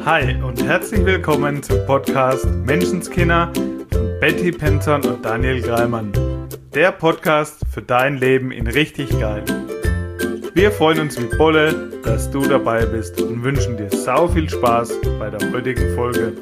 Hi und herzlich willkommen zum Podcast Menschenskinder von Betty Penton und Daniel Greimann. Der Podcast für dein Leben in richtig geil. Wir freuen uns wie Bolle, dass du dabei bist und wünschen dir sau viel Spaß bei der heutigen Folge.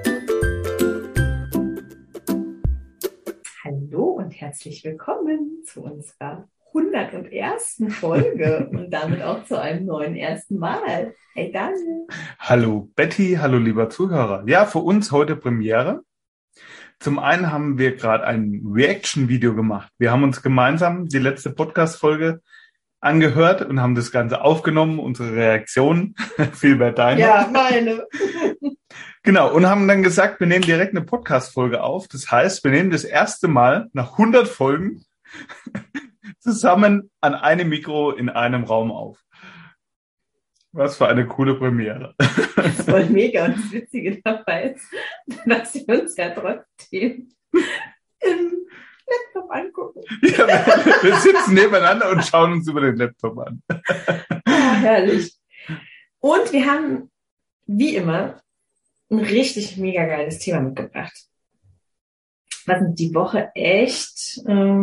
Hallo und herzlich willkommen zu unserer 101. Folge und damit auch zu einem neuen ersten Mal. Hey Daniel. Hallo Betty, hallo lieber Zuhörer. Ja, für uns heute Premiere. Zum einen haben wir gerade ein Reaction-Video gemacht. Wir haben uns gemeinsam die letzte Podcast-Folge angehört und haben das Ganze aufgenommen, unsere Reaktionen, vielmehr deine. Ja, meine. Genau, und haben dann gesagt, wir nehmen direkt eine Podcast-Folge auf. Das heißt, wir nehmen das erste Mal nach 100 Folgen zusammen an einem Mikro in einem Raum auf. Was für eine coole Premiere. Das ist voll mega und das Witzige dabei ist, dass wir uns ja trotzdem im Laptop angucken. Ja, wir sitzen nebeneinander und schauen uns über den Laptop an. Oh, herrlich. Und wir haben, wie immer, ein richtig mega geiles Thema mitgebracht. Was uns die Woche echt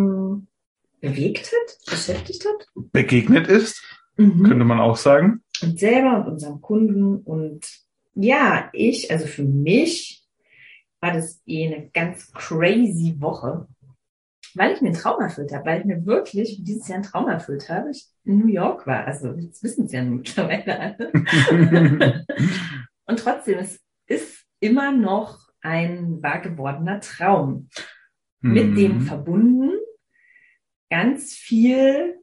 bewegt hat, beschäftigt hat. Begegnet ist, könnte man auch sagen. Und selber und unserem Kunden. Und ja, also für mich war das eine ganz crazy Woche, weil ich mir einen Traum erfüllt habe, weil ich mir wirklich dieses Jahr einen Traum erfüllt habe. Ich in New York war, also jetzt wissen es ja mittlerweile alle. Und trotzdem, es ist immer noch ein wahr gewordener Traum. Mit dem verbunden ganz viel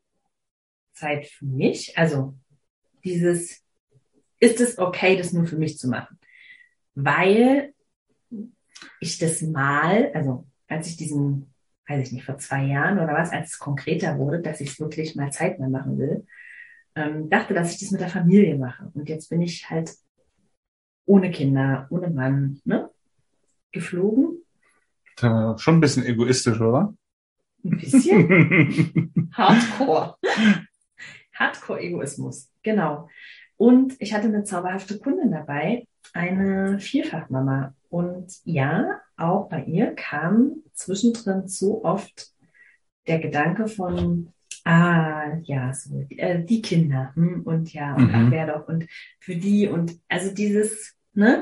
Zeit für mich. Also ist es okay, das nur für mich zu machen? Weil ich das mal, also als ich weiß ich nicht, vor 2 Jahren oder was, als es konkreter wurde, dass ich es wirklich mal zeitnah machen will, dachte, dass ich das mit der Familie mache. Und jetzt bin ich halt ohne Kinder, ohne Mann, geflogen. Schon ein bisschen egoistisch, oder? Ein bisschen. Hardcore. Hardcore-Egoismus, genau. Und ich hatte eine zauberhafte Kundin dabei, eine Vielfachmama. Und ja, auch bei ihr kam zwischendrin so oft der Gedanke von, die Kinder, und ja, und ach, wer doch, und für die, und also dieses,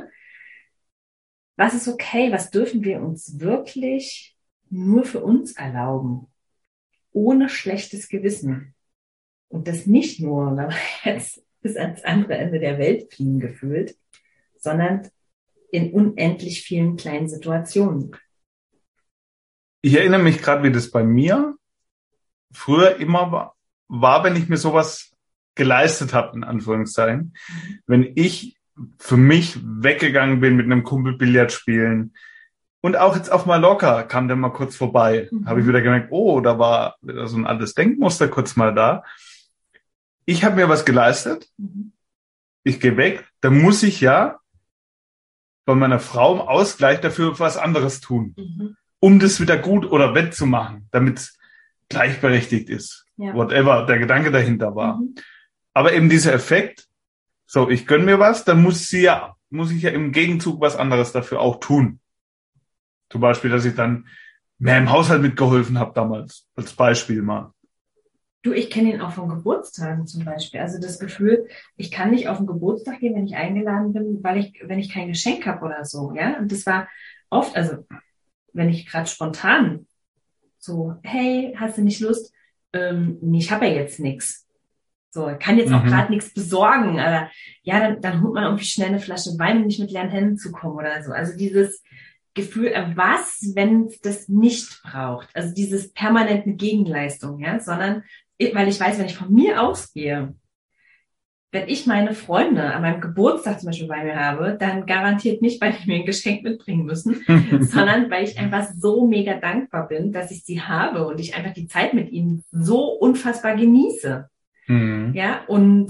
was ist okay, was dürfen wir uns wirklich nur für uns erlauben, ohne schlechtes Gewissen. Und das nicht nur, wenn wir jetzt bis ans andere Ende der Welt fliegen gefühlt, sondern in unendlich vielen kleinen Situationen. Ich erinnere mich gerade, wie das bei mir früher immer war, wenn ich mir sowas geleistet habe, in Anführungszeichen. Wenn ich für mich weggegangen bin mit einem Kumpel Billard spielen und auch jetzt auf Mallorca kam der mal kurz vorbei, habe ich wieder gemerkt, da war wieder so ein altes Denkmuster kurz mal da. Ich habe mir was geleistet, ich gehe weg, dann muss ich ja bei meiner Frau im Ausgleich dafür was anderes tun, um das wieder gut oder wettzumachen, damit es gleichberechtigt ist. Ja. Whatever der Gedanke dahinter war. Aber eben dieser Effekt, so, ich gönn mir was, dann muss ich ja im Gegenzug was anderes dafür auch tun. Zum Beispiel, dass ich dann mehr im Haushalt mitgeholfen habe damals, als Beispiel mal. Du, ich kenne ihn auch von Geburtstagen zum Beispiel. Also das Gefühl, ich kann nicht auf den Geburtstag gehen, wenn ich eingeladen bin, wenn ich kein Geschenk habe oder so, ja. Und das war oft, also wenn ich gerade spontan so, hey, hast du nicht Lust? Nee, ich habe ja jetzt nichts. So, kann jetzt auch gerade nichts besorgen, aber ja, dann holt man irgendwie schnell eine Flasche Wein, um nicht mit leeren Händen zu kommen oder so. Also dieses Gefühl, was, wenn es das nicht braucht? Also dieses permanente Gegenleistung, ja, sondern, weil ich weiß, wenn ich von mir ausgehe, wenn ich meine Freunde an meinem Geburtstag zum Beispiel bei mir habe, dann garantiert nicht, weil die mir ein Geschenk mitbringen müssen, sondern weil ich einfach so mega dankbar bin, dass ich sie habe und ich einfach die Zeit mit ihnen so unfassbar genieße. Ja, und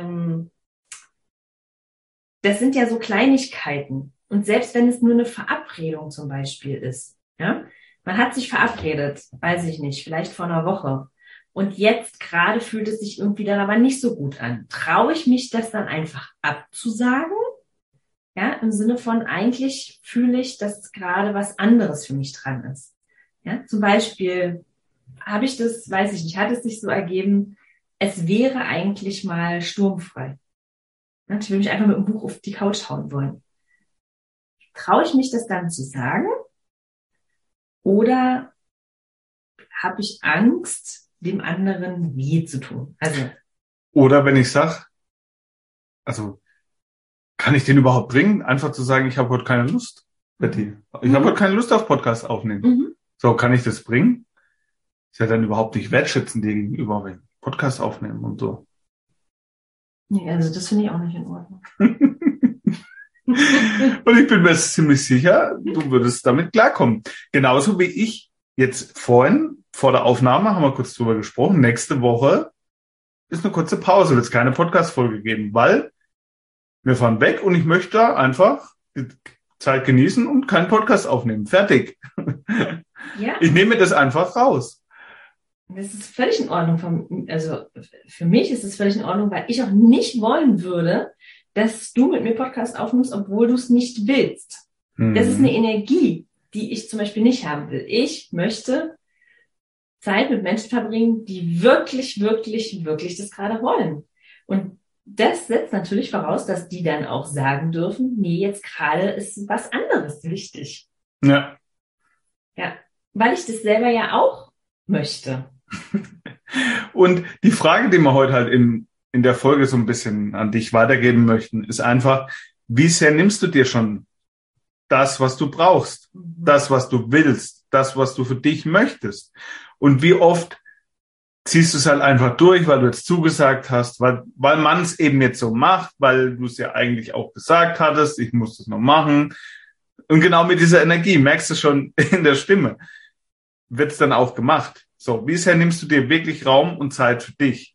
das sind ja so Kleinigkeiten. Und selbst wenn es nur eine Verabredung zum Beispiel ist, ja, man hat sich verabredet, weiß ich nicht, vielleicht vor einer Woche. Und jetzt gerade fühlt es sich irgendwie dann aber nicht so gut an. Traue ich mich, das dann einfach abzusagen? Ja, im Sinne von, eigentlich fühle ich, dass gerade was anderes für mich dran ist. Ja, zum Beispiel habe ich das, weiß ich nicht, hat es sich so ergeben, es wäre eigentlich mal sturmfrei. Ja, ich will mich einfach mit dem Buch auf die Couch hauen wollen. Traue ich mich, das dann zu sagen? Oder habe ich Angst, dem anderen weh zu tun? Also, Oder wenn ich sage, also kann ich den überhaupt bringen? Einfach zu sagen, ich habe heute keine Lust, Betty. Ich habe heute keine Lust auf Podcast aufnehmen. mhm. So, kann ich das bringen? Ist ja dann überhaupt nicht wertschätzend dir gegenüber, wenn ich Podcast aufnehmen und so. Nee, also das finde ich auch nicht in Ordnung. Und ich bin mir ziemlich sicher, du würdest damit klarkommen. Genauso wie ich jetzt vorhin, vor der Aufnahme, haben wir kurz drüber gesprochen, nächste Woche ist eine kurze Pause, wird es keine Podcast-Folge geben, weil wir fahren weg und ich möchte einfach die Zeit genießen und keinen Podcast aufnehmen. Fertig. Ja. Ich nehme das einfach raus. Das ist völlig in Ordnung. Also für mich ist es völlig in Ordnung, weil ich auch nicht wollen würde, dass du mit mir Podcast aufnimmst, obwohl du es nicht willst. Das ist eine Energie, die ich zum Beispiel nicht haben will. Ich möchte Zeit mit Menschen verbringen, die wirklich, wirklich, wirklich das gerade wollen. Und das setzt natürlich voraus, dass die dann auch sagen dürfen, nee, jetzt gerade ist was anderes wichtig. Ja. Ja, weil ich das selber ja auch möchte. Und die Frage, die wir heute halt in der Folge so ein bisschen an dich weitergeben möchten, ist einfach, wie sehr nimmst du dir schon das, was du brauchst, das, was du willst, das, was du für dich möchtest? Und wie oft ziehst du es halt einfach durch, weil du jetzt zugesagt hast, weil man es eben jetzt so macht, weil du es ja eigentlich auch gesagt hattest, ich muss das noch machen. Und genau mit dieser Energie, merkst du schon in der Stimme, wird es dann auch gemacht. So, wie sehr nimmst du dir wirklich Raum und Zeit für dich?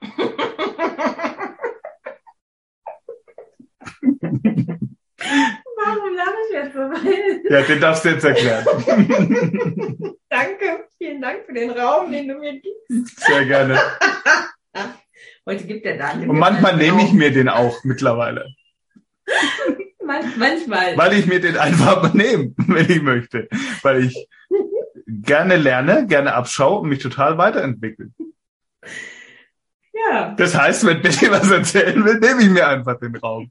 Warum lache ich jetzt so? Ja, den darfst du jetzt erklären. Danke, vielen Dank für den Raum, den du mir gibst. Sehr gerne. Heute gibt der Daniel. Und manchmal nehme ich mir den auch mittlerweile. Manchmal. Weil ich mir den einfach nehme, wenn ich möchte. Weil ich gerne lerne, gerne abschaue und mich total weiterentwickle. Ja. Das heißt, wenn Betty was erzählen will, nehme ich mir einfach den Raum.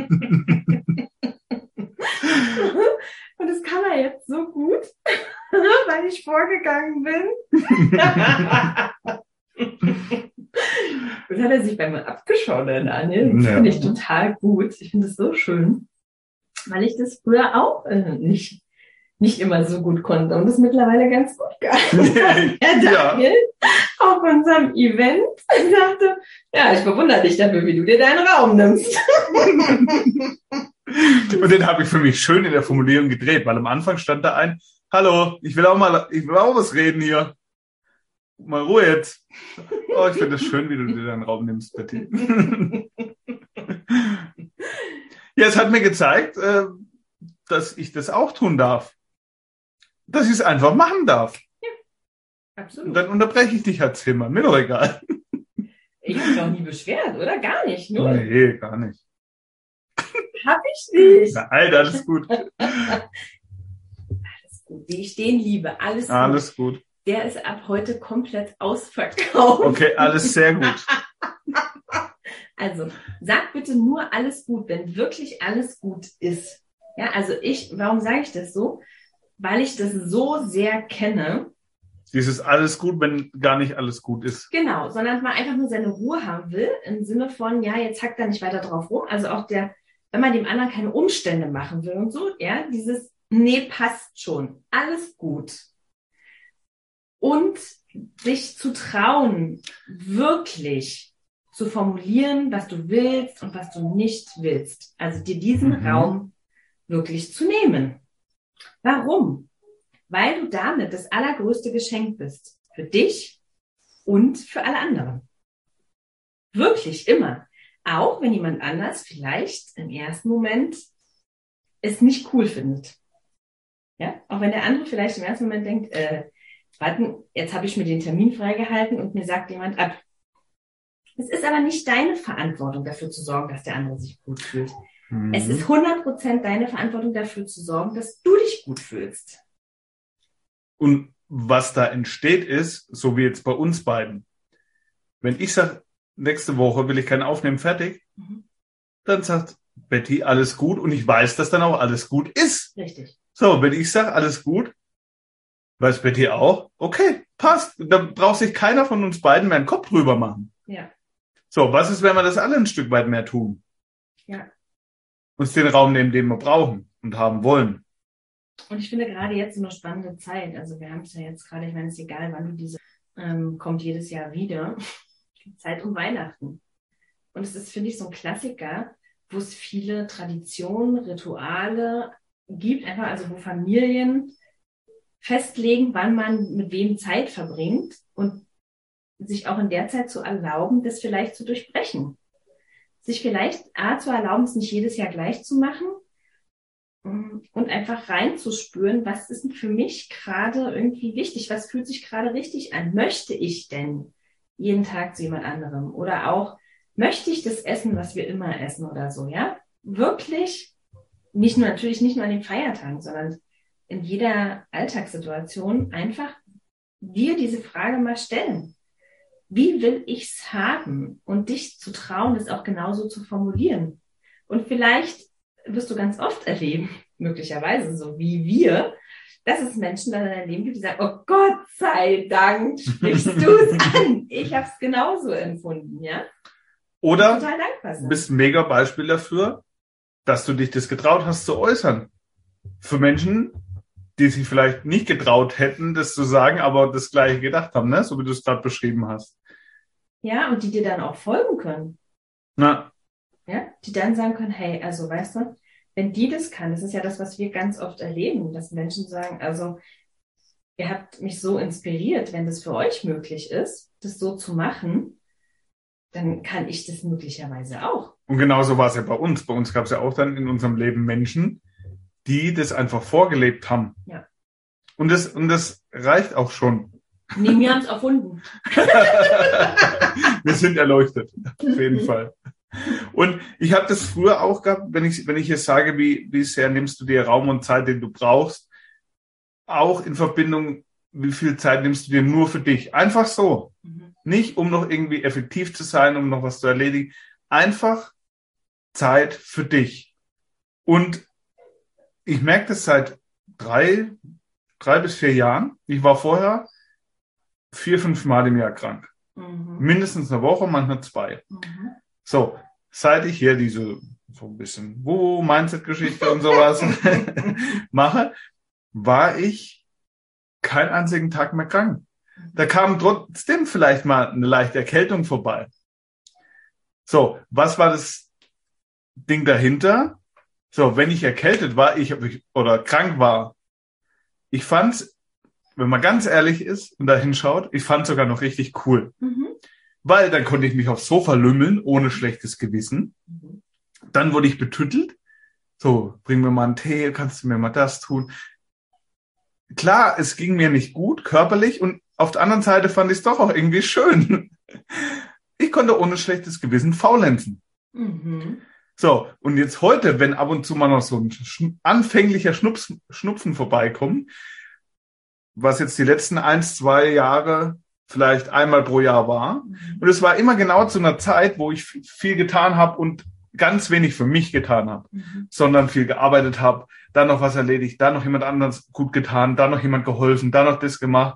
Und das kann er jetzt so gut, weil ich vorgegangen bin. Das hat er sich bei mir abgeschaut, der Daniel. Das finde ich total gut. Ich finde es so schön, weil ich das früher auch nicht immer so gut konnte und das mittlerweile ganz gut kann. Der Daniel auf unserem Event sagte, ja, ich bewundere dich dafür, wie du dir deinen Raum nimmst. Und den habe ich für mich schön in der Formulierung gedreht, weil am Anfang stand da ein, hallo, ich will auch was reden hier. Mal Ruhe jetzt. Oh, ich finde es schön, wie du dir deinen Raum nimmst, Betty. Ja, es hat mir gezeigt, dass ich das auch tun darf. Dass ich es einfach machen darf. Ja, absolut. Und dann unterbreche ich dich halt zehnmal. Mir doch egal. Ich habe mich auch nie beschwert, oder? Gar nicht. Nur. Nee, gar nicht. Hab ich nicht. Nein, alles gut. Alles gut. Wie ich den liebe. Alles gut. Alles gut. Der ist ab heute komplett ausverkauft. Okay, alles sehr gut. Also, sag bitte nur alles gut, wenn wirklich alles gut ist. Ja, also warum sage ich das so? Weil ich das so sehr kenne. Dieses alles gut, wenn gar nicht alles gut ist. Genau, sondern man einfach nur seine Ruhe haben will, im Sinne von, ja, jetzt hackt er nicht weiter drauf rum. Also auch wenn man dem anderen keine Umstände machen will und so, ja, dieses, nee, passt schon, alles gut. Und sich zu trauen, wirklich zu formulieren, was du willst und was du nicht willst. Also dir diesen Raum wirklich zu nehmen. Warum? Weil du damit das allergrößte Geschenk bist. Für dich und für alle anderen. Wirklich, immer. Auch wenn jemand anders vielleicht im ersten Moment es nicht cool findet. Ja? Auch wenn der andere vielleicht im ersten Moment denkt, warte, jetzt habe ich mir den Termin freigehalten und mir sagt jemand ab. Es ist aber nicht deine Verantwortung, dafür zu sorgen, dass der andere sich gut fühlt. Es ist 100% deine Verantwortung dafür zu sorgen, dass du dich gut fühlst. Und was da entsteht ist, so wie jetzt bei uns beiden. Wenn ich sage, nächste Woche will ich keinen aufnehmen, fertig, dann sagt Betty, alles gut. Und ich weiß, dass dann auch alles gut ist. Richtig. So, wenn ich sage, alles gut, weiß Betty auch, okay, passt. Da braucht sich keiner von uns beiden mehr einen Kopf drüber machen. Ja. So, was ist, wenn wir das alle ein Stück weit mehr tun? Ja. Uns den Raum nehmen, den wir brauchen und haben wollen. Und ich finde gerade jetzt so eine spannende Zeit. Also wir haben es ja jetzt gerade, ich meine, es ist egal, wann du diese, kommt jedes Jahr wieder. Die Zeit um Weihnachten. Und es ist, finde ich, so ein Klassiker, wo es viele Traditionen, Rituale gibt, einfach also wo Familien festlegen, wann man mit wem Zeit verbringt und sich auch in der Zeit zu erlauben, das vielleicht zu durchbrechen. Sich vielleicht zu erlauben, es nicht jedes Jahr gleich zu machen und einfach reinzuspüren, was ist denn für mich gerade irgendwie wichtig, was fühlt sich gerade richtig an? Möchte ich denn jeden Tag zu jemand anderem? Oder auch, möchte ich das essen, was wir immer essen oder so, ja? Wirklich, natürlich nicht nur an den Feiertagen, sondern in jeder Alltagssituation einfach dir diese Frage mal stellen. Wie will ich's haben? Und dich zu trauen, das auch genauso zu formulieren. Und vielleicht wirst du ganz oft erleben, möglicherweise so wie wir, dass es Menschen dann in deinem Leben gibt, die sagen, oh Gott sei Dank, sprichst du es an. Ich habe es genauso empfunden, ja. Oder total dankbar sein. bist ein mega Beispiel dafür, dass du dich das getraut hast zu äußern. Für Menschen, die sich vielleicht nicht getraut hätten, das zu sagen, aber das Gleiche gedacht haben, ne? So wie du es gerade beschrieben hast. Ja, und die dir dann auch folgen können. Na, Ja, die dann sagen können, hey, also weißt du, wenn die das kann, das ist ja das, was wir ganz oft erleben, dass Menschen sagen, also ihr habt mich so inspiriert, wenn das für euch möglich ist, das so zu machen, dann kann ich das möglicherweise auch. und genauso war es ja bei uns. Bei uns gab es ja auch dann in unserem Leben Menschen, die das einfach vorgelebt haben. Ja. Und das reicht auch schon. Nee, wir haben es erfunden. Wir sind erleuchtet, auf jeden Fall. Und ich habe das früher auch gehabt, wenn ich jetzt sage, wie sehr nimmst du dir Raum und Zeit, den du brauchst, auch in Verbindung, wie viel Zeit nimmst du dir nur für dich. Einfach so. Nicht, um noch irgendwie effektiv zu sein, um noch was zu erledigen. Einfach Zeit für dich. Und ich merke das seit 3 bis 4 Jahren. Ich war vorher 4, 5 Mal im Jahr krank. Mindestens eine Woche, manchmal 2. So, seit ich hier diese so ein bisschen Mindset-Geschichte und sowas mache, war ich keinen einzigen Tag mehr krank. Da kam trotzdem vielleicht mal eine leichte Erkältung vorbei. So, was war das Ding dahinter? So, wenn ich erkältet war, oder krank war, ich fand's, wenn man ganz ehrlich ist und da hinschaut, ich fand's sogar noch richtig cool. Weil dann konnte ich mich aufs Sofa lümmeln, ohne schlechtes Gewissen. Dann wurde ich betüttelt. So, bring mir mal einen Tee, kannst du mir mal das tun? Klar, es ging mir nicht gut, körperlich, und auf der anderen Seite fand ich es doch auch irgendwie schön. Ich konnte ohne schlechtes Gewissen faulenzen. So, und jetzt heute, wenn ab und zu mal noch so ein anfänglicher Schnupfen vorbeikommt, was jetzt die letzten 1, 2 Jahre vielleicht einmal pro Jahr war. Und es war immer genau zu einer Zeit, wo ich viel getan habe und ganz wenig für mich getan habe, sondern viel gearbeitet habe, dann noch was erledigt, dann noch jemand anderes gut getan, dann noch jemand geholfen, dann noch das gemacht.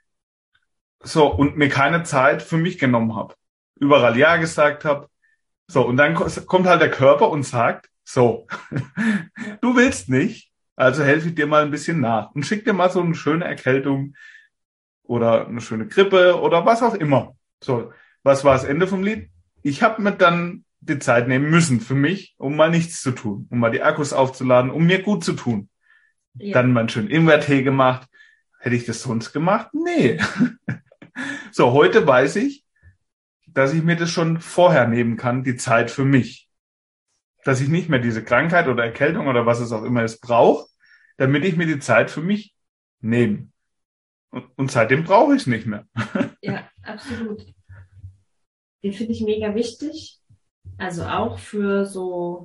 So, und mir keine Zeit für mich genommen habe. Überall Ja gesagt habe. So, und dann kommt halt der Körper und sagt, so, du willst nicht, also helfe ich dir mal ein bisschen nach und schick dir mal so eine schöne Erkältung oder eine schöne Grippe oder was auch immer. So, was war das Ende vom Lied? Ich habe mir dann die Zeit nehmen müssen für mich, um mal nichts zu tun, um mal die Akkus aufzuladen, um mir gut zu tun. Ja. Dann mal einen schönen Ingwertee gemacht. Hätte ich das sonst gemacht? Nee. So, heute weiß ich, dass ich mir das schon vorher nehmen kann, die Zeit für mich. Dass ich nicht mehr diese Krankheit oder Erkältung oder was es auch immer ist brauche, damit ich mir die Zeit für mich nehme. Und seitdem brauche ich es nicht mehr. Ja, absolut. Den finde ich mega wichtig. Also auch für so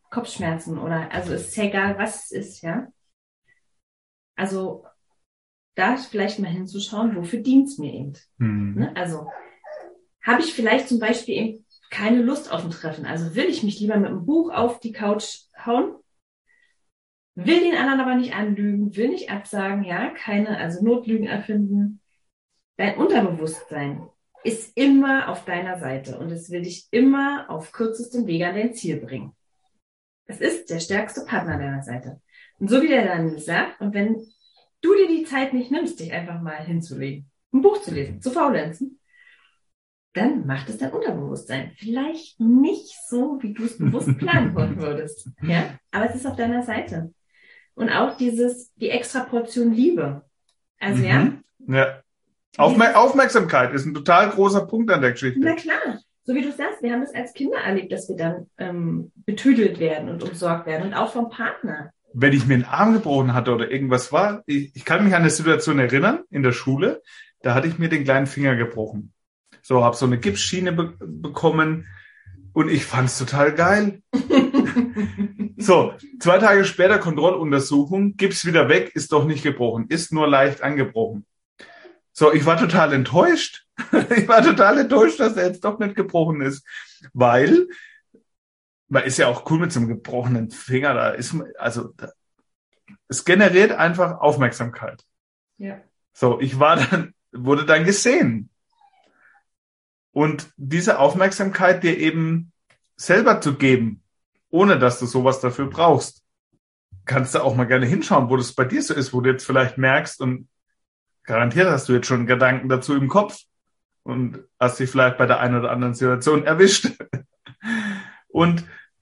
Kopfschmerzen oder, also es ist ja egal, was es ist, ja. Also da vielleicht mal hinzuschauen, wofür dient's mir eben. Ne? Also habe ich vielleicht zum Beispiel eben keine Lust auf ein Treffen. Also will ich mich lieber mit einem Buch auf die Couch hauen, will den anderen aber nicht anlügen, will nicht absagen, ja, keine, also Notlügen erfinden. Dein Unterbewusstsein ist immer auf deiner Seite und es will dich immer auf kürzestem Wege an dein Ziel bringen. Es ist der stärkste Partner an deiner Seite. Und so wie der dann sagt, und wenn du dir die Zeit nicht nimmst, dich einfach mal hinzulegen, ein Buch zu lesen, zu faulenzen, dann macht es dein Unterbewusstsein. Vielleicht nicht so, wie du es bewusst planen wollen würdest. Ja? Aber es ist auf deiner Seite. Und auch die extra Portion Liebe. Also ja. Aufmerksamkeit ist ein total großer Punkt an der Geschichte. Na klar. So wie du sagst, wir haben es als Kinder erlebt, dass wir dann betüdelt werden und umsorgt werden. Und auch vom Partner. Wenn ich mir einen Arm gebrochen hatte oder irgendwas war, ich kann mich an eine Situation erinnern, in der Schule, da hatte ich mir den kleinen Finger gebrochen. So, habe so eine Gipsschiene bekommen und ich fand es total geil. So, 2 Tage später Kontrolluntersuchung, Gips wieder weg, ist doch nicht gebrochen, ist nur leicht angebrochen. So, ich war total enttäuscht. Ich war total enttäuscht, dass er jetzt doch nicht gebrochen ist, weil man ist ja auch cool mit so einem gebrochenen Finger. Da ist es generiert einfach Aufmerksamkeit. Ja. So, wurde dann gesehen. Und diese Aufmerksamkeit dir eben selber zu geben, ohne dass du sowas dafür brauchst, kannst du auch mal gerne hinschauen, wo das bei dir so ist, wo du jetzt vielleicht merkst und garantiert hast du jetzt schon Gedanken dazu im Kopf und hast dich vielleicht bei der einen oder anderen Situation erwischt. Und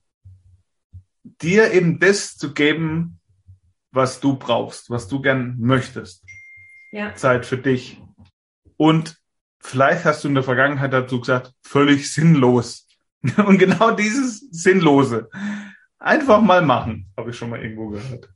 dir eben das zu geben, was du brauchst, was du gern möchtest. Ja. Zeit für dich. Und vielleicht hast du in der Vergangenheit dazu gesagt, völlig sinnlos. Und genau dieses Sinnlose einfach mal machen, habe ich schon mal irgendwo gehört.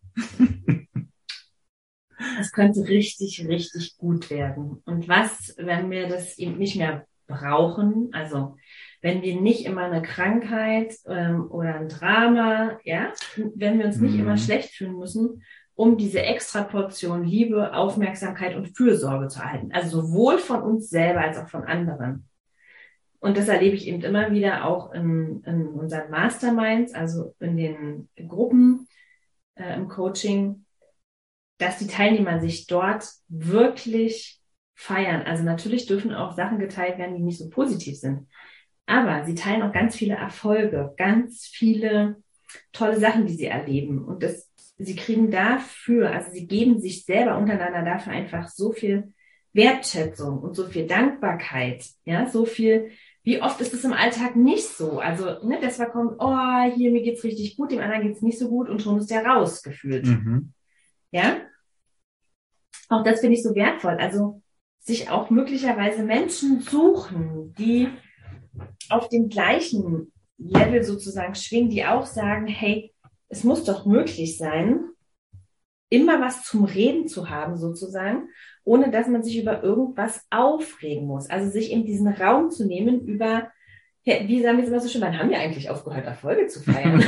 Es könnte richtig, richtig gut werden. Und was, wenn wir das eben nicht mehr brauchen, also wenn wir nicht immer eine Krankheit oder ein Drama, ja, wenn wir uns nicht immer schlecht fühlen müssen, um diese extra Portion Liebe, Aufmerksamkeit und Fürsorge zu erhalten. Also sowohl von uns selber als auch von anderen. Und das erlebe ich eben immer wieder auch in unseren Masterminds, also in den Gruppen im Coaching, dass die Teilnehmer sich dort wirklich feiern. Also natürlich dürfen auch Sachen geteilt werden, die nicht so positiv sind. Aber sie teilen auch ganz viele Erfolge, ganz viele tolle Sachen, die sie erleben. Und sie kriegen dafür, also sie geben sich selber untereinander dafür einfach so viel Wertschätzung und so viel Dankbarkeit. Ja, so viel, wie oft ist es im Alltag nicht so? Also, das war kommt, oh, hier, mir geht's richtig gut, dem anderen geht's nicht so gut und schon ist der rausgefühlt. Ja? Auch das finde ich so wertvoll. Also, sich auch möglicherweise Menschen suchen, die auf dem gleichen Level sozusagen schwingen, die auch sagen, hey, es muss doch möglich sein, immer was zum Reden zu haben sozusagen, ohne dass man sich über irgendwas aufregen muss. Also sich in diesen Raum zu nehmen über, wie sagen wir es immer so schön, wann haben wir eigentlich aufgehört, Erfolge zu feiern?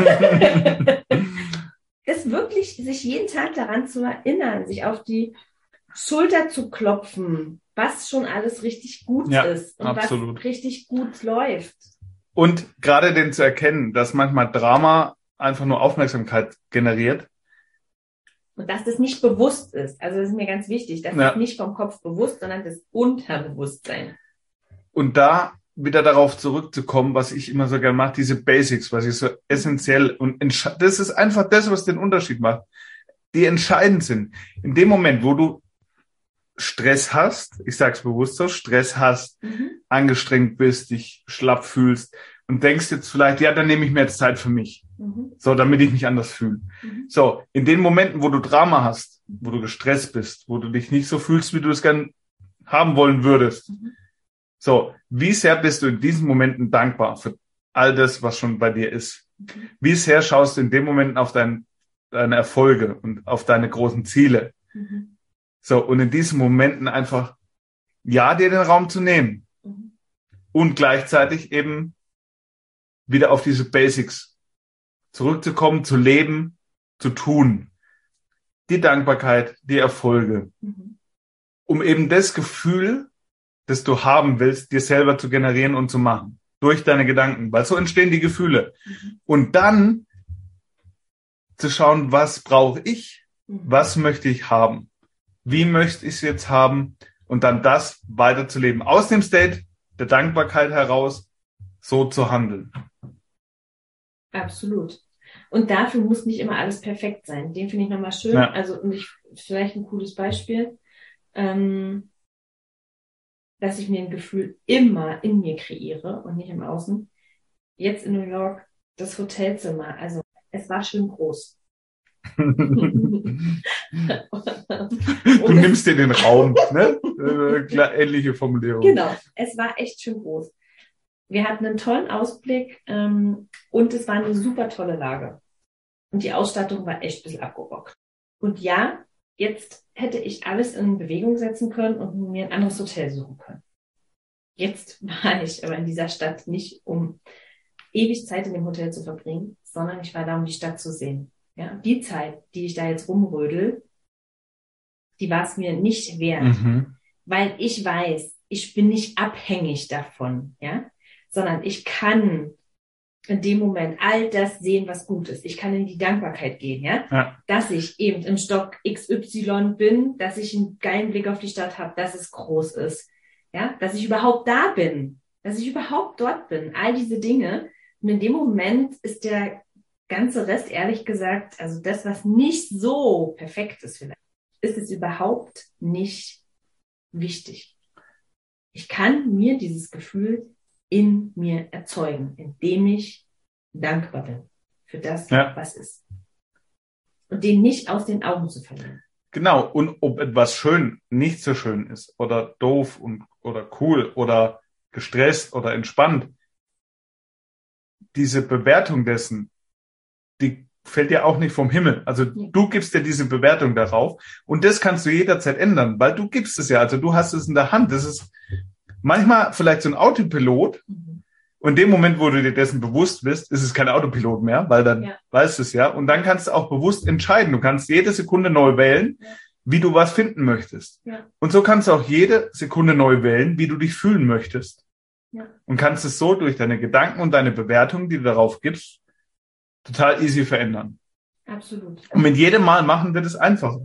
Das wirklich, sich jeden Tag daran zu erinnern, sich auf die Schulter zu klopfen, was schon alles richtig gut ist und absolut. Was richtig gut läuft. Und gerade den zu erkennen, dass manchmal Drama einfach nur Aufmerksamkeit generiert. Und dass das nicht bewusst ist. Also das ist mir ganz wichtig. Das ist nicht vom Kopf bewusst, sondern das Unterbewusstsein. Und da wieder darauf zurückzukommen, was ich immer so gerne mache, diese Basics, was ich so essentiell und das ist einfach das, was den Unterschied macht. Die entscheidend sind. In dem Moment, wo du Stress hast, ich sage es bewusst so, Stress hast, angestrengt bist, dich schlapp fühlst und denkst jetzt vielleicht, ja, dann nehme ich mir jetzt Zeit für mich. So, damit ich mich anders fühle. So, in den Momenten, wo du Drama hast, wo du gestresst bist, wo du dich nicht so fühlst, wie du es gern haben wollen würdest. So, wie sehr bist du in diesen Momenten dankbar für all das, was schon bei dir ist? Wie sehr schaust du in den Momenten auf deine Erfolge und auf deine großen Ziele? So, und in diesen Momenten einfach, dir den Raum zu nehmen. Und gleichzeitig eben wieder auf diese Basics zurückzukommen, zu leben, zu tun. Die Dankbarkeit, die Erfolge. Um eben das Gefühl, das du haben willst, dir selber zu generieren und zu machen. Durch deine Gedanken. Weil so entstehen die Gefühle. Und dann zu schauen, was brauche ich? Was möchte ich haben? Wie möchte ich es jetzt haben? Und dann das weiterzuleben. Aus dem State der Dankbarkeit heraus so zu handeln. Absolut. Und dafür muss nicht immer alles perfekt sein. Den finde ich nochmal schön. Ja. Also vielleicht ein cooles Beispiel, dass ich mir ein Gefühl immer in mir kreiere und nicht im Außen. Jetzt in New York, das Hotelzimmer, also es war schön groß. Du nimmst dir den Raum, ne? Ähnliche Formulierung. Genau, es war echt schön groß. Wir hatten einen tollen Ausblick und es war eine super tolle Lage. Und die Ausstattung war echt ein bisschen abgerockt. Und ja, jetzt hätte ich alles in Bewegung setzen können und mir ein anderes Hotel suchen können. Jetzt war ich aber in dieser Stadt nicht, um ewig Zeit in dem Hotel zu verbringen, sondern ich war da, um die Stadt zu sehen. Ja, die Zeit, die ich da jetzt rumrödel, die war es mir nicht wert, weil ich weiß, ich bin nicht abhängig davon, ja, sondern ich kann in dem Moment all das sehen, was gut ist. Ich kann in die Dankbarkeit gehen, ja, dass ich eben im Stock XY bin, dass ich einen geilen Blick auf die Stadt habe, dass es groß ist, ja, dass ich überhaupt da bin, dass ich überhaupt dort bin, all diese Dinge. Und in dem Moment ist der ganze Rest, ehrlich gesagt, also das, was nicht so perfekt ist vielleicht, ist es überhaupt nicht wichtig. Ich kann mir dieses Gefühl in mir erzeugen, indem ich dankbar bin für das, was ist. Und den nicht aus den Augen zu verlieren. Genau, und ob etwas schön nicht so schön ist oder doof oder cool oder gestresst oder entspannt, diese Bewertung dessen, die fällt dir auch nicht vom Himmel. Also du gibst dir diese Bewertung darauf und das kannst du jederzeit ändern, weil du gibst es ja, also du hast es in der Hand. Das ist manchmal vielleicht so ein Autopilot und in dem Moment, wo du dir dessen bewusst bist, ist es kein Autopilot mehr, weil dann weißt du es ja und dann kannst du auch bewusst entscheiden. Du kannst jede Sekunde neu wählen, wie du was finden möchtest. Ja. Und so kannst du auch jede Sekunde neu wählen, wie du dich fühlen möchtest. Ja. Und kannst es so durch deine Gedanken und deine Bewertung, die du darauf gibst, total easy verändern. Absolut. Und mit jedem Mal machen wir das einfacher.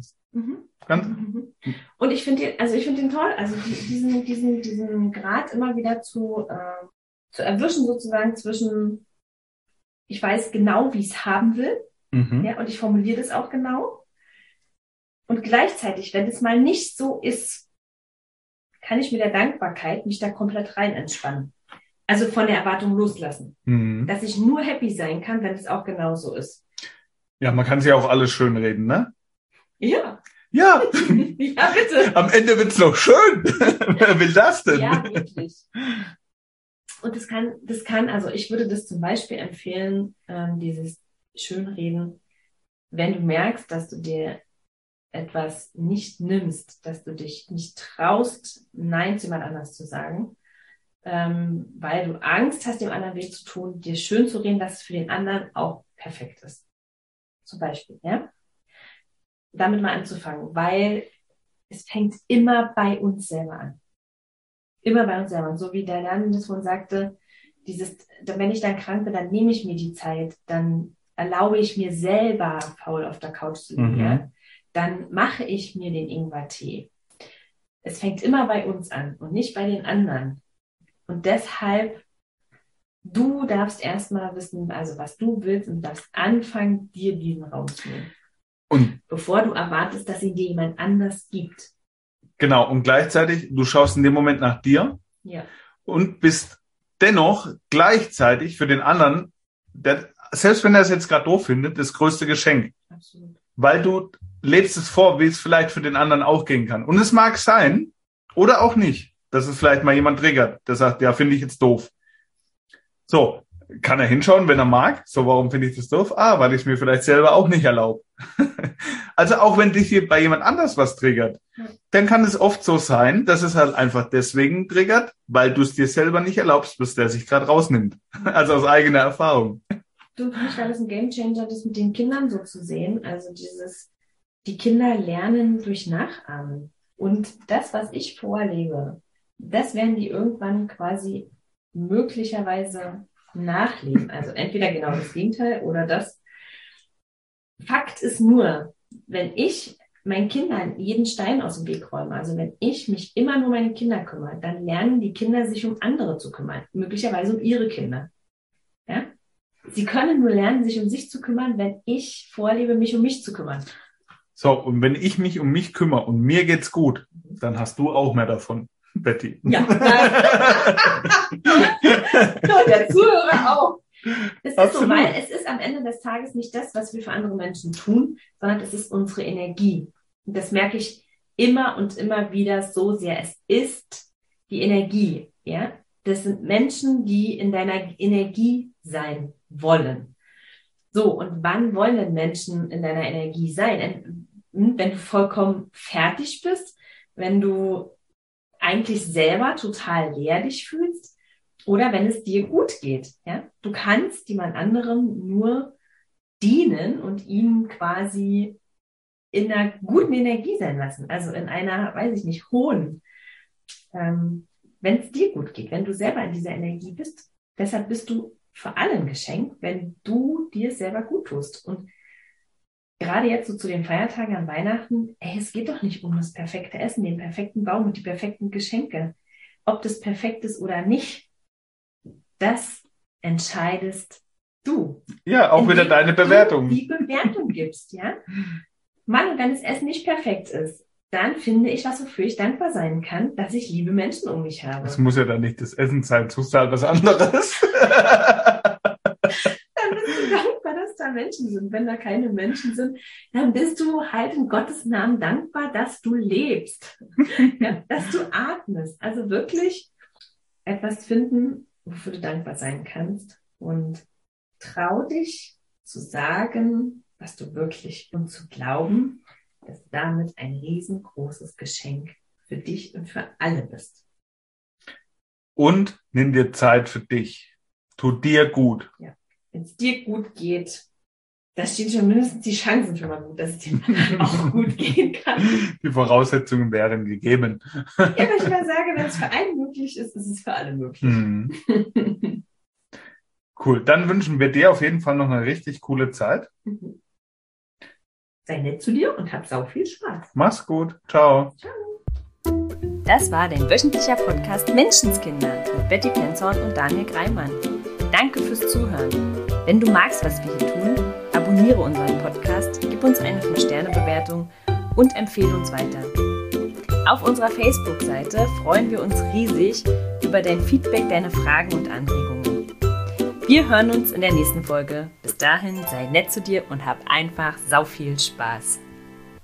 Und ich finde den toll, also diesen Grad immer wieder zu erwischen sozusagen zwischen, ich weiß genau, wie ich es haben will, ja, und ich formuliere das auch genau. Und gleichzeitig, wenn es mal nicht so ist, kann ich mit der Dankbarkeit mich da komplett rein entspannen. Also von der Erwartung loslassen. Dass ich nur happy sein kann, wenn es auch genauso ist. Ja, man kann sich auch alles schön reden, ne? Ja. Ja. Ja, bitte. Am Ende wird's noch schön. Wer will das denn? Ja, wirklich. Und das kann, also ich würde das zum Beispiel empfehlen, dieses Schönreden, wenn du merkst, dass du dir etwas nicht nimmst, dass du dich nicht traust, Nein zu jemand anders zu sagen, weil du Angst hast, dem anderen weh zu tun, dir schön zu reden, dass es für den anderen auch perfekt ist. Zum Beispiel, ja. Damit mal anzufangen, weil es fängt immer bei uns selber an. Immer bei uns selber. Und so wie der Lernen das vorhin sagte, wenn ich dann krank bin, dann nehme ich mir die Zeit, dann erlaube ich mir selber, faul auf der Couch zu liegen, ja. Dann mache ich mir den Ingwertee. Es fängt immer bei uns an und nicht bei den anderen. Und deshalb, du darfst erstmal wissen, also was du willst und darfst anfangen, dir diesen Raum zu nehmen. Und bevor du erwartest, dass ihn dir jemand anders gibt. Genau, und gleichzeitig, du schaust in dem Moment nach dir und bist dennoch gleichzeitig für den anderen, selbst wenn er es jetzt gerade doof findet, das größte Geschenk. Absolut. Weil du lebst es vor, wie es vielleicht für den anderen auch gehen kann. Und es mag sein, oder auch nicht, dass es vielleicht mal jemand triggert, der sagt, ja, finde ich jetzt doof. So, kann er hinschauen, wenn er mag. So, warum finde ich das doof? Weil ich es mir vielleicht selber auch nicht erlaube. Also auch wenn dich hier bei jemand anders was triggert, dann kann es oft so sein, dass es halt einfach deswegen triggert, weil du es dir selber nicht erlaubst, bis der sich gerade rausnimmt. Also aus eigener Erfahrung. für mich war das ein Gamechanger, das mit den Kindern so zu sehen. Also die Kinder lernen durch Nachahmen. Und das, was ich vorlebe, das werden die irgendwann quasi möglicherweise nachleben. Also entweder genau das Gegenteil oder das. Fakt ist nur, wenn ich meinen Kindern jeden Stein aus dem Weg räume, also wenn ich mich immer nur um meine Kinder kümmere, dann lernen die Kinder sich um andere zu kümmern, möglicherweise um ihre Kinder. Ja? Sie können nur lernen, sich um sich zu kümmern, wenn ich vorlebe, mich um mich zu kümmern. So, und wenn ich mich um mich kümmere und mir geht's gut, dann hast du auch mehr davon, Betty. Ja. Der Zuhörer auch. Es ist so, weil es ist am Ende des Tages nicht das, was wir für andere Menschen tun, sondern es ist unsere Energie. Und das merke ich immer und immer wieder so sehr. Es ist die Energie, ja. Das sind Menschen, die in deiner Energie sein wollen. So, und wann wollen denn Menschen in deiner Energie sein? Wenn du vollkommen fertig bist, wenn du eigentlich selber total leer dich fühlst, oder wenn es dir gut geht. Ja? Du kannst jemand anderem nur dienen und ihn quasi in einer guten Energie sein lassen. Also in einer, weiß ich nicht, hohen. Wenn es dir gut geht, wenn du selber in dieser Energie bist. Deshalb bist du vor allem geschenkt, wenn du dir selber gut tust. Und gerade jetzt so zu den Feiertagen an Weihnachten, es geht doch nicht um das perfekte Essen, den perfekten Baum und die perfekten Geschenke. Ob das perfekt ist oder nicht, das entscheidest du. Ja, auch wieder deine Bewertung. Du die Bewertung gibst, ja. Mann, und wenn das Essen nicht perfekt ist, dann finde ich was, wofür ich dankbar sein kann, dass ich liebe Menschen um mich habe. Das muss ja dann nicht das Essen sein, tust du halt was anderes. Dann bist du dankbar, dass da Menschen sind. Wenn da keine Menschen sind, dann bist du halt in Gottes Namen dankbar, dass du lebst. Ja, dass du atmest. Also wirklich etwas finden, wofür du dankbar sein kannst. Und trau dich zu sagen, was du wirklich und zu glauben, dass du damit ein riesengroßes Geschenk für dich und für alle bist. Und nimm dir Zeit für dich. Tu dir gut. Ja. Wenn es dir gut geht, da stehen schon mindestens die Chancen schon mal gut, dass es dir auch gut gehen kann. Die Voraussetzungen wären gegeben. Ja, aber ich immer sage, wenn es für einen möglich ist, ist es für alle möglich. Cool. Dann wünschen wir dir auf jeden Fall noch eine richtig coole Zeit. Sei nett zu dir und hab sau viel Spaß. Mach's gut. Ciao. Ciao. Das war dein wöchentlicher Podcast Menschenskinder mit Betty Penzorn und Daniel Greimann. Danke fürs Zuhören. Wenn du magst, was wir hier tun, abonniere unseren Podcast, gib uns eine 5-Sterne-Bewertung und empfehle uns weiter. Auf unserer Facebook-Seite freuen wir uns riesig über dein Feedback, deine Fragen und Anregungen. Wir hören uns in der nächsten Folge. Bis dahin, sei nett zu dir und hab einfach sau viel Spaß.